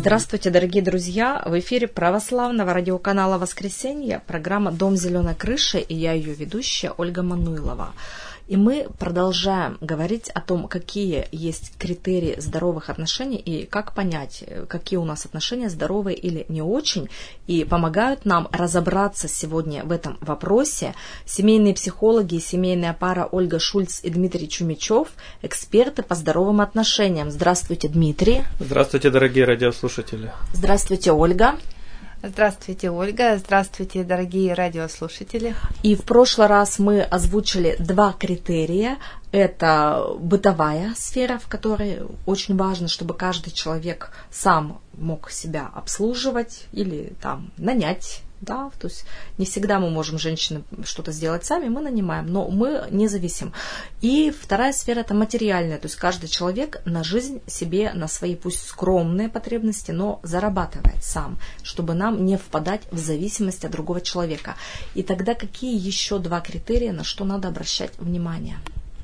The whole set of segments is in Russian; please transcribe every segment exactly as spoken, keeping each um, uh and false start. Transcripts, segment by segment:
Здравствуйте, дорогие друзья! В эфире православного радиоканала «Воскресенье» программа «Дом зеленой крыши» и я ее ведущая Ольга Мануйлова. И мы продолжаем говорить о том, какие есть критерии здоровых отношений и как понять, какие у нас отношения здоровые или не очень. И помогают нам разобраться сегодня в этом вопросе семейные психологи и семейная пара Ольга Шульц и Дмитрий Чумичев, эксперты по здоровым отношениям. Здравствуйте, Дмитрий. Здравствуйте, дорогие радиослушатели. Здравствуйте, Ольга. Здравствуйте, Ольга. Здравствуйте, дорогие радиослушатели. И в прошлый раз мы озвучили два критерия. Это бытовая сфера, в которой очень важно, чтобы каждый человек сам мог себя обслуживать или там нанять. Да, то есть не всегда мы можем, женщины, что-то сделать сами, мы нанимаем, но мы не зависим. И вторая сфера – это материальная, то есть каждый человек на жизнь себе, на свои пусть скромные потребности, но зарабатывает сам, чтобы нам не впадать в зависимость от другого человека. И тогда какие еще два критерия, на что надо обращать внимание?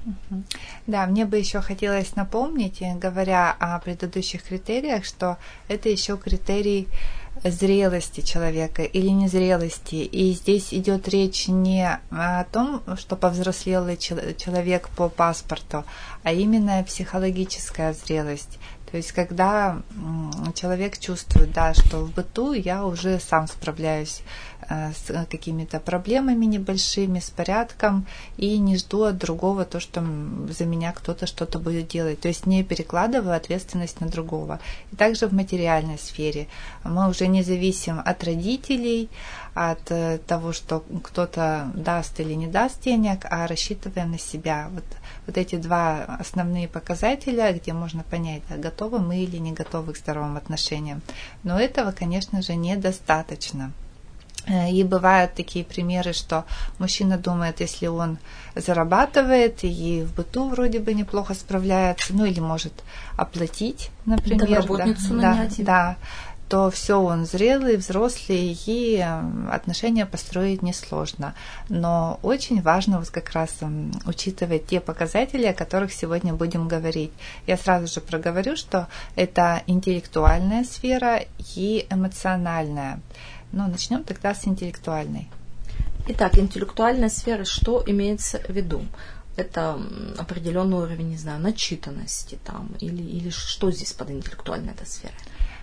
Да, мне бы еще хотелось напомнить, говоря о предыдущих критериях, что это еще критерий зрелости человека или незрелости. И здесь идет речь не о том, что повзрослелый человек по паспорту, а именно психологическая зрелость. То есть, когда человек чувствует, да, что в быту я уже сам справляюсь с какими-то проблемами небольшими, с порядком, и не жду от другого то, что за меня кто-то что-то будет делать. То есть, не перекладываю ответственность на другого. И также в материальной сфере. Мы уже не зависим от родителей, от того, что кто-то даст или не даст денег, а рассчитываем на себя. Вот, вот эти два основные показателя, где можно понять, да, готовы мы или не готовы к здоровым отношениям. Но этого, конечно же, недостаточно. И бывают такие примеры, что мужчина думает, если он зарабатывает и в быту вроде бы неплохо справляется, ну или может оплатить, например, домработницу да, нанять. Да, да, то все, он зрелый, взрослый, и отношения построить несложно. Но очень важно вот как раз учитывать те показатели, о которых сегодня будем говорить. Я сразу же проговорю, что это интеллектуальная сфера и эмоциональная. Но начнем тогда с интеллектуальной. Итак, интеллектуальная сфера, что имеется в виду? Это определенный уровень, не знаю, начитанности там, или, или что здесь под интеллектуальной этой сферой?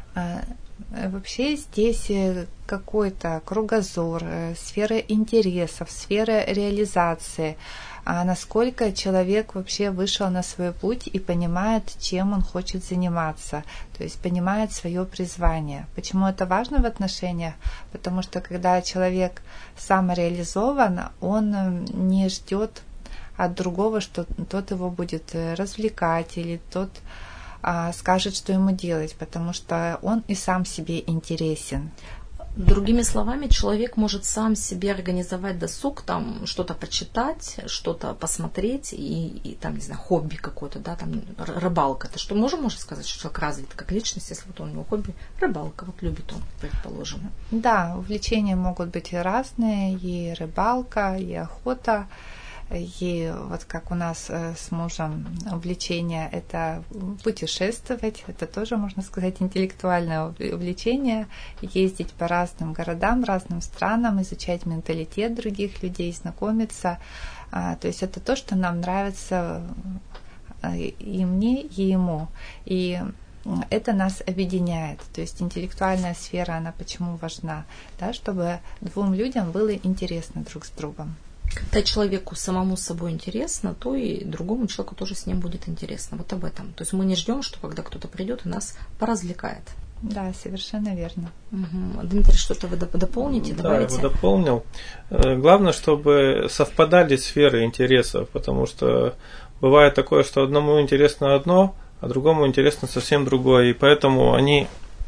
Вообще здесь какой-то кругозор, сфера интересов, сфера реализации, а насколько человек вообще вышел на свой путь и понимает, чем он хочет заниматься, то есть понимает свое призвание. Почему это важно в отношениях? Потому что когда человек самореализован, он не ждет от другого, что тот его будет развлекать или тот скажет, что ему делать, потому что он и сам себе интересен. Другими словами, человек может сам себе организовать досуг, там что-то почитать, что-то посмотреть, и, и там, не знаю, хобби какое-то, да, там рыбалка. Это что, можем, можно сказать, что человек развит как личность, если вот он, у него хобби рыбалка, вот любит он, предположим. Да, увлечения могут быть и разные, и рыбалка, и охота. И вот как у нас с мужем увлечение – это путешествовать, это тоже, можно сказать, интеллектуальное увлечение, ездить по разным городам, разным странам, изучать менталитет других людей, знакомиться. То есть это то, что нам нравится и мне, и ему. И это нас объединяет. То есть интеллектуальная сфера, она почему важна? Да, чтобы двум людям было интересно друг с другом. Когда человеку самому с собой интересно, то и другому человеку тоже с ним будет интересно. Вот об этом. То есть мы не ждем, что когда кто-то придет и нас поразвлекает. Да, совершенно верно. Угу. Дмитрий, что-то вы дополните, добавите? Да, я бы дополнил. Главное, чтобы совпадали сферы интересов, потому что бывает такое, что одному интересно одно, а другому интересно совсем другое. И поэтому они...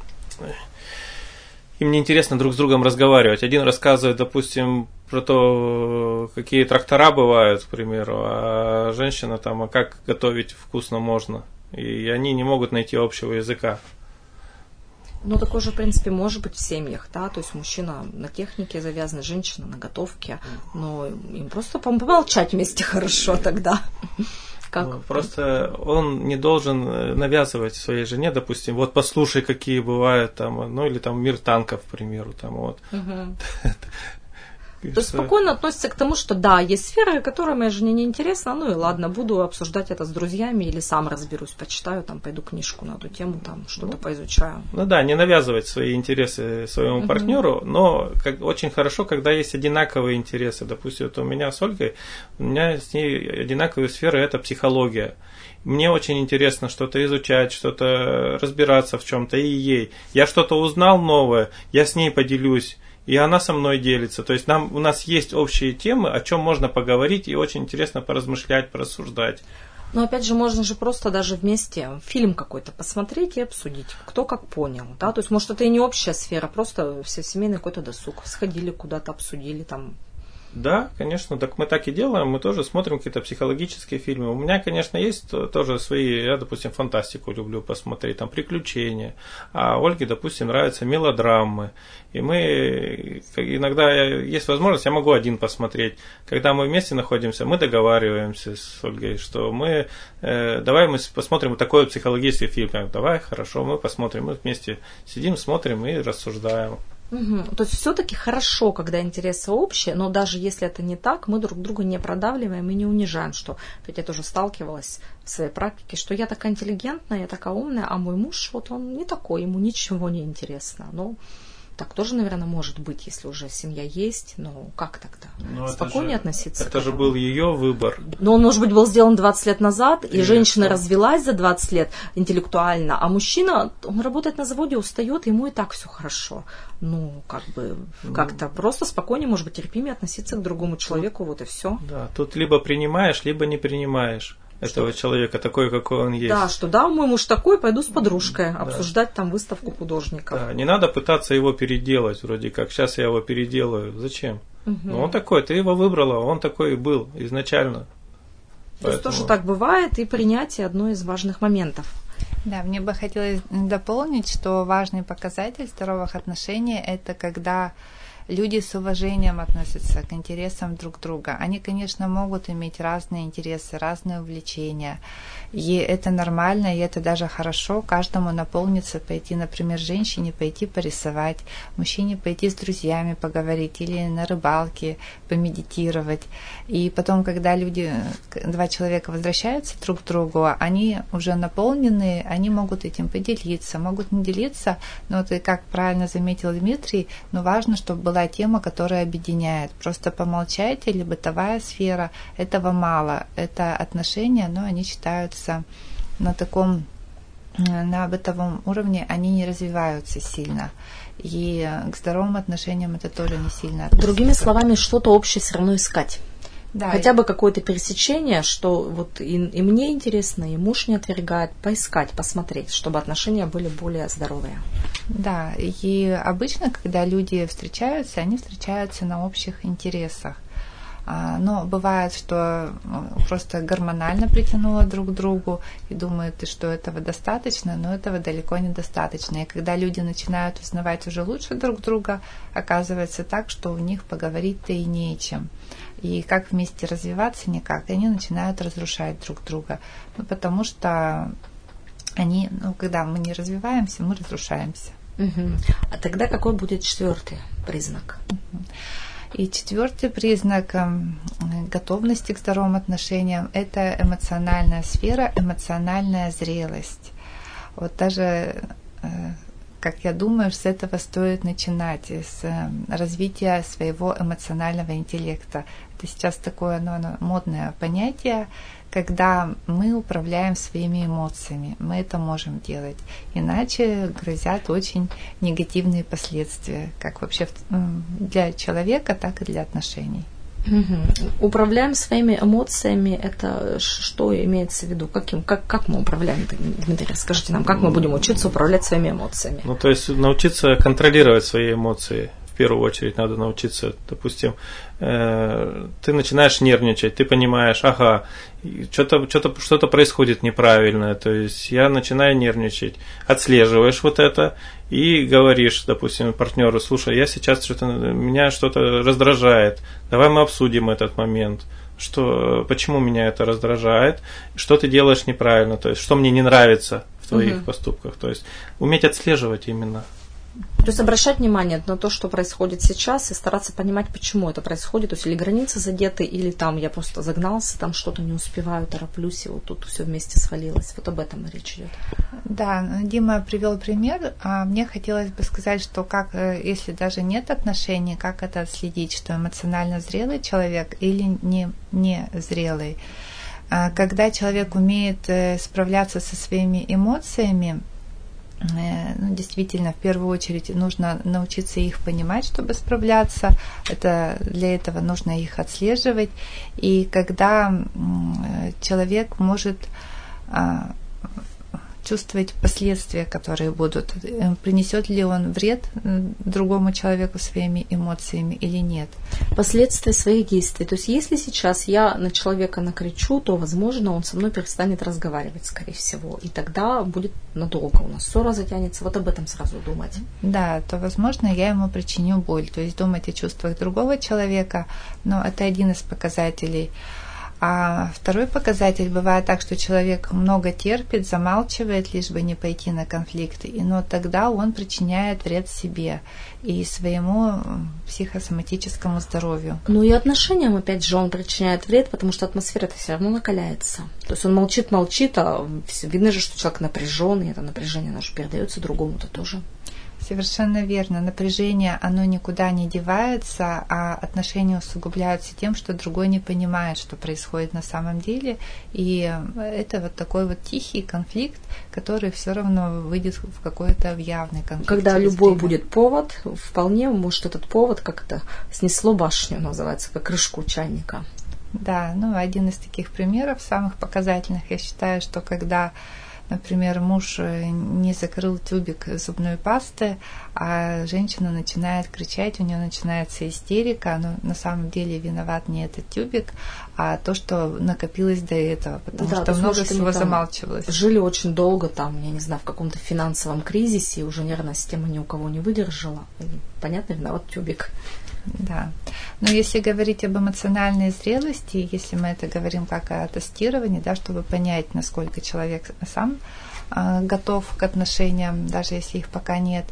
им неинтересно друг с другом разговаривать. Один рассказывает, допустим, про то, какие трактора бывают, к примеру, а женщина там, а как готовить вкусно можно. И они не могут найти общего языка. Ну, такое же, в принципе, может быть в семьях, да, то есть мужчина на технике завязан, женщина на готовке, но им просто помолчать вместе хорошо тогда. Как? Ну, просто он не должен навязывать своей жене, допустим, вот послушай, какие бывают там, ну или там «Мир танков», к примеру, там вот. Угу. То есть спокойно относится к тому, что да, есть сферы, которые моей жене не интересны, ну и ладно, буду обсуждать это с друзьями или сам разберусь, почитаю, там пойду книжку на эту тему, там что-то поизучаю. Ну да, не навязывать свои интересы своему угу. партнеру, но как, очень хорошо, когда есть одинаковые интересы. Допустим, вот у меня с Ольгой, у меня с ней одинаковые сферы, это психология. Мне очень интересно что-то изучать, что-то разбираться в чем-то, и ей. Я что-то узнал новое, я с ней поделюсь. И она со мной делится. То есть нам, у нас есть общие темы, о чем можно поговорить, и очень интересно поразмышлять, порассуждать. Но опять же, можно же просто даже вместе фильм какой-то посмотреть и обсудить, кто как понял. Да? То есть, может, это и не общая сфера, просто все семейный какой-то досуг. Сходили куда-то, обсудили там. Да, конечно, так мы так и делаем, мы тоже смотрим какие-то психологические фильмы. У меня, конечно, есть тоже свои, я, допустим, фантастику люблю посмотреть, там, приключения, а Ольге, допустим, нравятся мелодрамы. И мы, иногда есть возможность, я могу один посмотреть. Когда мы вместе находимся, мы договариваемся с Ольгой, что мы, э, давай мы посмотрим вот такой психологический фильм. Давай, хорошо, мы посмотрим, мы вместе сидим, смотрим и рассуждаем. Угу. То есть все-таки хорошо, когда интересы общие, но даже если это не так, мы друг друга не продавливаем и не унижаем, что я тоже сталкивалась в своей практике, что я такая интеллигентная, я такая умная, а мой муж, вот он не такой, ему ничего не интересно. Но так тоже, наверное, может быть, если уже семья есть, но как тогда? Но спокойнее это же, относиться это к этому. же был ее выбор. Но он, может быть, был сделан двадцать лет назад, и, и женщина что? развелась за двадцать лет интеллектуально, а мужчина, он работает на заводе, устает, ему и так все хорошо. Ну, как бы, ну, как-то просто спокойнее, может быть, терпимее относиться к другому человеку, тут, вот и все. Да, тут либо принимаешь, либо не принимаешь этого что? Человека, такой, какой он есть. Да, что да, мой муж такой, пойду с подружкой да. обсуждать там выставку художников. Да, не надо пытаться его переделать, вроде как, сейчас я его переделаю. Зачем? Угу. Ну, он такой, ты его выбрала, он такой и был изначально. То Поэтому... есть тоже так бывает, и принятие одно из важных моментов. Да, мне бы хотелось дополнить, что важный показатель здоровых отношений – это когда люди с уважением относятся к интересам друг друга. Они, конечно, могут иметь разные интересы, разные увлечения. И это нормально, и это даже хорошо. Каждому наполнится пойти, например, женщине пойти порисовать, мужчине пойти с друзьями поговорить или на рыбалке помедитировать. И потом, когда люди, два человека возвращаются друг к другу, они уже наполнены, они могут этим поделиться, могут не делиться, но вот и как правильно заметил Дмитрий, но важно, чтобы была была тема, которая объединяет. Просто помолчать или бытовая сфера, этого мало. Это отношения, но они считаются на таком, на бытовом уровне, они не развиваются сильно. И к здоровым отношениям это тоже не сильно относится. Другими словами, что-то общее все равно искать. Да, Хотя и... бы какое-то пересечение, что вот и, и мне интересно, и муж не отвергает, поискать, посмотреть, чтобы отношения были более здоровые. Да, и обычно, когда люди встречаются, они встречаются на общих интересах. Но бывает, что просто гормонально притянуло друг к другу и думают, что этого достаточно, но этого далеко не достаточно. И когда люди начинают узнавать уже лучше друг друга, оказывается так, что у них поговорить-то и не о чем. И как вместе развиваться никак, и они начинают разрушать друг друга. Ну, потому что они, ну, когда мы не развиваемся, мы разрушаемся. Угу. А тогда какой будет четвертый признак? Угу. И четвертый признак готовности к здоровым отношениям – это эмоциональная сфера, эмоциональная зрелость. Вот даже, как я думаю, с этого стоит начинать, с развития своего эмоционального интеллекта. Это сейчас такое ну, оно, модное понятие, когда мы управляем своими эмоциями. Мы это можем делать. Иначе грозят очень негативные последствия, как вообще для человека, так и для отношений. Угу. Управляем своими эмоциями, это что имеется в виду? Каким, как, как мы управляем? Дмитрий, скажите нам, как мы будем учиться управлять своими эмоциями? Ну, то есть научиться контролировать свои эмоции. В первую очередь надо научиться, допустим, э, ты начинаешь нервничать, ты понимаешь, ага, что-то, что-то, что-то происходит неправильное, то есть я начинаю нервничать, отслеживаешь вот это и говоришь, допустим, партнеру, слушай, я сейчас что-то, меня что-то раздражает, давай мы обсудим этот момент. что, почему меня это раздражает, что ты делаешь неправильно, то есть что мне не нравится в твоих угу. поступках. То есть уметь отслеживать именно. То есть обращать внимание на то, что происходит сейчас, и стараться понимать, почему это происходит. То есть или границы задеты, или там я просто загнался, там что-то не успеваю, тороплюсь, и вот тут все вместе свалилось. Вот об этом речь идет. Да, Дима привел пример, а мне хотелось бы сказать, что как, если даже нет отношений, как это отследить, что эмоционально зрелый человек или не, не зрелый. Когда человек умеет справляться со своими эмоциями, ну, действительно, в первую очередь нужно научиться их понимать, чтобы справляться. Это, для этого нужно их отслеживать. И когда человек может чувствовать последствия, которые будут, принесет ли он вред другому человеку своими эмоциями или нет. Последствия своих действий. То есть, если сейчас я на человека накричу, то, возможно, он со мной перестанет разговаривать, скорее всего. И тогда будет надолго у нас ссора затянется. Вот об этом сразу думать. Да, то, возможно, я ему причиню боль. То есть, думать о чувствах другого человека, но это один из показателей. А второй показатель бывает так, что человек много терпит, замалчивает, лишь бы не пойти на конфликт, и, но тогда он причиняет вред себе и своему психосоматическому здоровью. Ну и отношениям, опять же, он причиняет вред, потому что атмосфера-то все равно накаляется. То есть он молчит, молчит, а видно же, что человек напряженный, это напряжение оно же передается другому-то тоже. Совершенно верно. Напряжение, оно никуда не девается, а отношения усугубляются тем, что другой не понимает, что происходит на самом деле. И это вот такой вот тихий конфликт, который все равно выйдет в какой-то явный конфликт. Когда любой время. Будет повод, вполне может этот повод как-то снесло башню, называется, как крышку чайника. Да, ну один из таких примеров, самых показательных, я считаю, что когда... Например, муж не закрыл тюбик зубной пасты, а женщина начинает кричать, у нее начинается истерика, но на самом деле виноват не этот тюбик, а то, что накопилось до этого, потому да, что много всего замалчивалось. Жили очень долго там, я не знаю, в каком-то финансовом кризисе, и уже нервная система ни у кого не выдержала. И, понятно, виноват тюбик. Да. Но если говорить об эмоциональной зрелости, если мы это говорим как о тестировании, да, чтобы понять, насколько человек сам э, готов к отношениям, даже если их пока нет,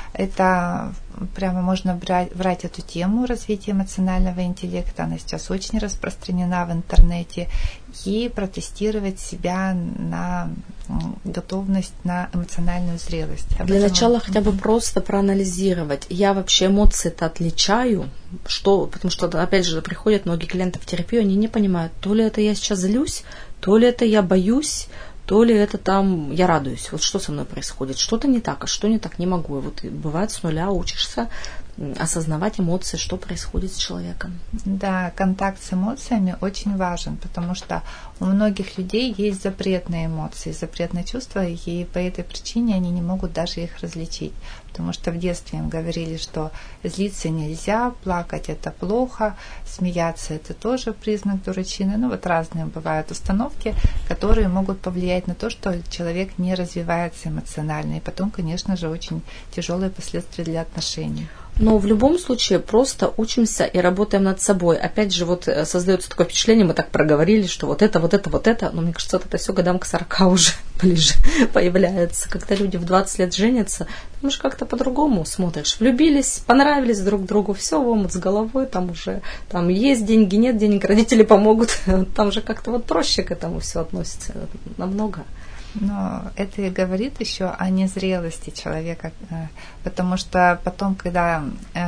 это прямо можно брать, брать эту тему развития эмоционального интеллекта, она сейчас очень распространена в интернете, и протестировать себя на готовность на эмоциональную зрелость. Об Для этом... начала хотя бы просто проанализировать. Я вообще эмоции-то отличаю, что, потому что, опять же, приходят многие клиенты в терапию, они не понимают, то ли это я сейчас злюсь, то ли это я боюсь, то ли это там я радуюсь. Вот что со мной происходит? Что-то не так, а что не так, не могу. И вот бывает с нуля учишься осознавать эмоции, что происходит с человеком. Да, контакт с эмоциями очень важен, потому что у многих людей есть запрет на эмоции, запрет на чувства, и по этой причине они не могут даже их различить. Потому что в детстве им говорили, что злиться нельзя, плакать это плохо, смеяться это тоже признак дурачины. Ну вот разные бывают установки, которые могут повлиять на то, что человек не развивается эмоционально. И потом, конечно же, очень тяжелые последствия для отношений. Но в любом случае просто учимся и работаем над собой. Опять же, вот создается такое впечатление, мы так проговорили, что вот это, вот это, вот это, но мне кажется, вот это все годам к сорока уже ближе появляется. Когда люди в двадцать лет женятся, там же как-то по-другому смотришь. Влюбились, понравились друг другу, все, в омут с головой, там уже там есть деньги, нет денег, родители помогут. Там же как-то вот проще к этому все относится намного. Но это и говорит еще о незрелости человека, потому что потом, когда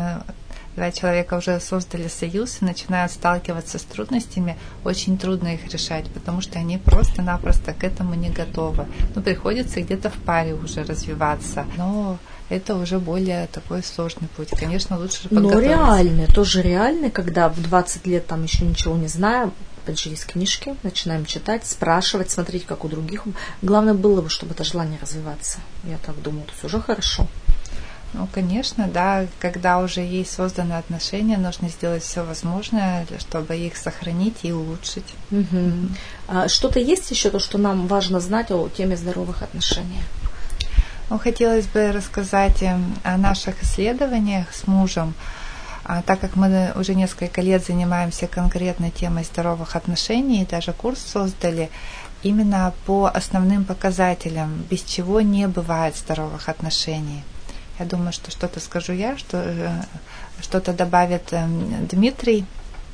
два человека уже создали союз и начинают сталкиваться с трудностями, очень трудно их решать, потому что они просто-напросто к этому не готовы. Ну, приходится где-то в паре уже развиваться, но это уже более такой сложный путь. Конечно, лучше подготовиться. Но реальный, тоже реальный, когда в двадцать лет там еще ничего не знаем, опять же, есть книжки, начинаем читать, спрашивать, смотреть, как у других. Главное было бы, чтобы это желание развиваться. Я так думаю, то есть уже хорошо. Ну, конечно, да, когда уже есть созданы отношения, нужно сделать все возможное, чтобы их сохранить и улучшить. Угу. Mm-hmm. А что-то есть еще, то, что нам важно знать о теме здоровых отношений? Ну, хотелось бы рассказать о наших исследованиях с мужем. А так как мы уже несколько лет занимаемся конкретной темой здоровых отношений, и даже курс создали именно по основным показателям, без чего не бывает здоровых отношений. Я думаю, что что-то скажу я, что что-то добавит Дмитрий.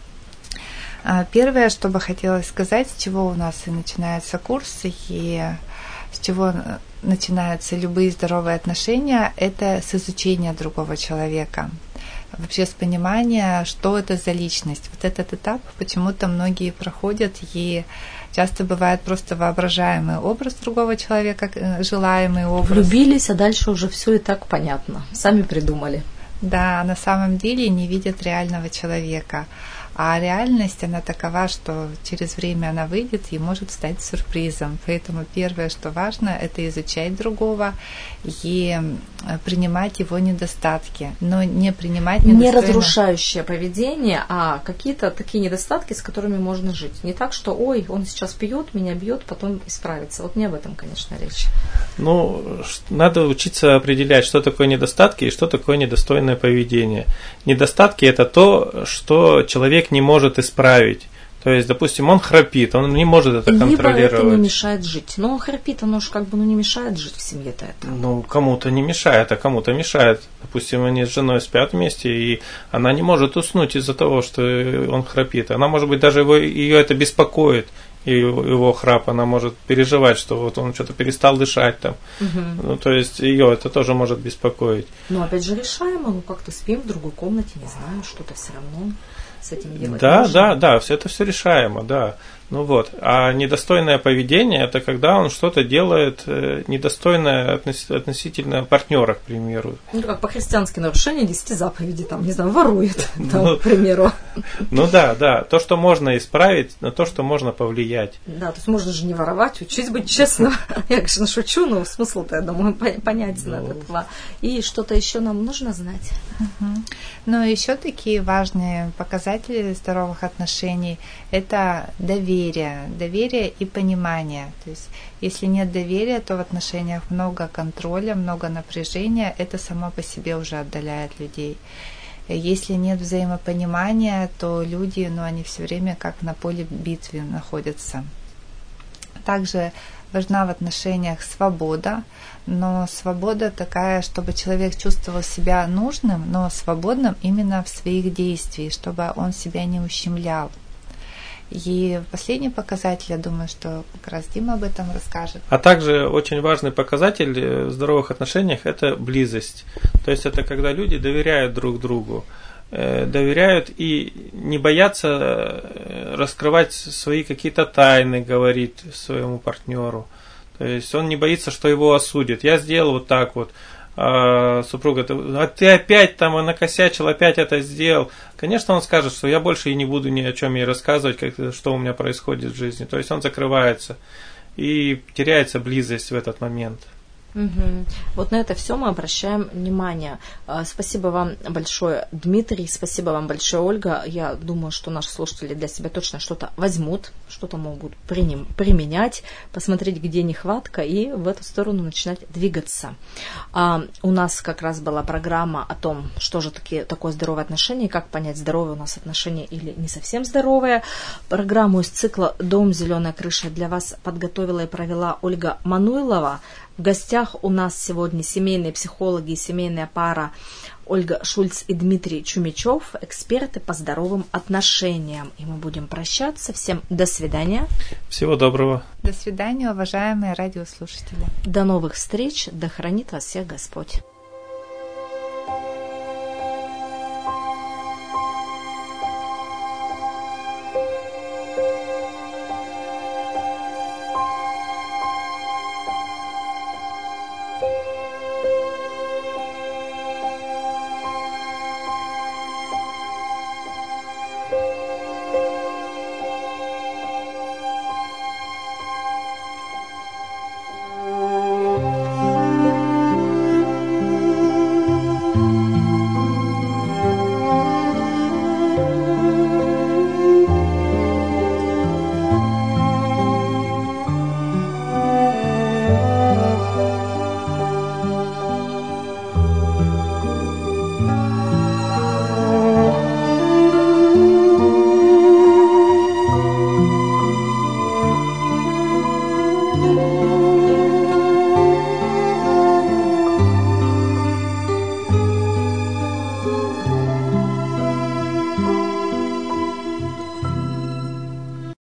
Первое, что бы хотелось сказать, с чего у нас и начинается курс, и с чего начинаются любые здоровые отношения, это с изучения другого человека. Вообще с понимания, что это за личность. Вот этот этап почему-то многие проходят, и часто бывает просто воображаемый образ другого человека, желаемый образ. Влюбились, а дальше уже все и так понятно. Сами придумали. Да, на самом деле не видят реального человека. А реальность, она такова, что через время она выйдет и может стать сюрпризом. Поэтому первое, что важно, это изучать другого и принимать его недостатки. Но не принимать недостойно... Не разрушающее поведение, а какие-то такие недостатки, с которыми можно жить. Не так, что, ой, он сейчас пьет, меня бьет, потом исправится. Вот не об этом, конечно, речь. Ну, надо учиться определять, что такое недостатки и что такое недостойное поведение. Недостатки – это то, что человек не может исправить. То есть, допустим, он храпит, он не может это Либо контролировать. Либо это не мешает жить. Но он храпит, оно же как бы ну, не мешает жить в семье-то это. Ну, кому-то не мешает, а кому-то мешает. Допустим, они с женой спят вместе, и она не может уснуть из-за того, что он храпит. Она, может быть, даже его, ее это беспокоит, и его, его храп, она может переживать, что вот он что-то перестал дышать там. Угу. Ну, то есть, ее это тоже может беспокоить. Но опять же решаемо, ну, как-то спим в другой комнате, не знаю, что-то все равно с этим делать. Да, можно. да, да, все это все решаемо, да. Ну вот. А недостойное поведение – это когда он что-то делает недостойное относительно партнера, к примеру. Ну, как по-христиански нарушение десяти заповедей, там, не знаю, ворует, там, ну, к примеру. Ну да, да. То, что можно исправить, на то, что можно повлиять. Да, то есть можно же не воровать, учить быть честным. Я, конечно, шучу, но смысл-то, я думаю, понятен от этого. И что-то еще нам нужно знать. Но еще такие важные показатели здоровых отношений – это доверие. Доверие и понимание. То есть, если нет доверия, то в отношениях много контроля, много напряжения. Это само по себе уже отдаляет людей. Если нет взаимопонимания, то люди, ну, они все время как на поле битвы находятся. Также важна в отношениях свобода, но свобода такая, чтобы человек чувствовал себя нужным, но свободным именно в своих действиях, чтобы он себя не ущемлял. И последний показатель, я думаю, что как раз Дима об этом расскажет. А также очень важный показатель в здоровых отношениях – это близость. То есть это когда люди доверяют друг другу, доверяют и не боятся раскрывать свои какие-то тайны, говорить своему партнеру. То есть он не боится, что его осудят. Я сделал вот так вот. А супруга, а ты опять там накосячил, опять это сделал. Конечно, он скажет, что я больше и не буду ни о чем ей рассказывать, как, что у меня происходит в жизни. То есть он закрывается и теряется близость в этот момент. Угу. Вот на это все мы обращаем внимание. Спасибо вам большое, Дмитрий, спасибо вам большое, Ольга. Я думаю, что наши слушатели для себя точно что-то возьмут, что-то могут приним, применять, посмотреть, где нехватка, и в эту сторону начинать двигаться. А, у нас как раз была программа о том, что же таки, такое здоровое отношение, как понять, здоровые у нас отношения или не совсем здоровые. Программу из цикла «Дом. Зеленая крыша» для вас подготовила и провела Ольга Мануйлова. В гостях у нас сегодня семейные психологи и семейная пара Ольга Шульц и Дмитрий Чумичев, эксперты по здоровым отношениям. И мы будем прощаться. Всем до свидания. Всего доброго. До свидания, уважаемые радиослушатели. До новых встреч. Да хранит вас всех Господь. Thank you.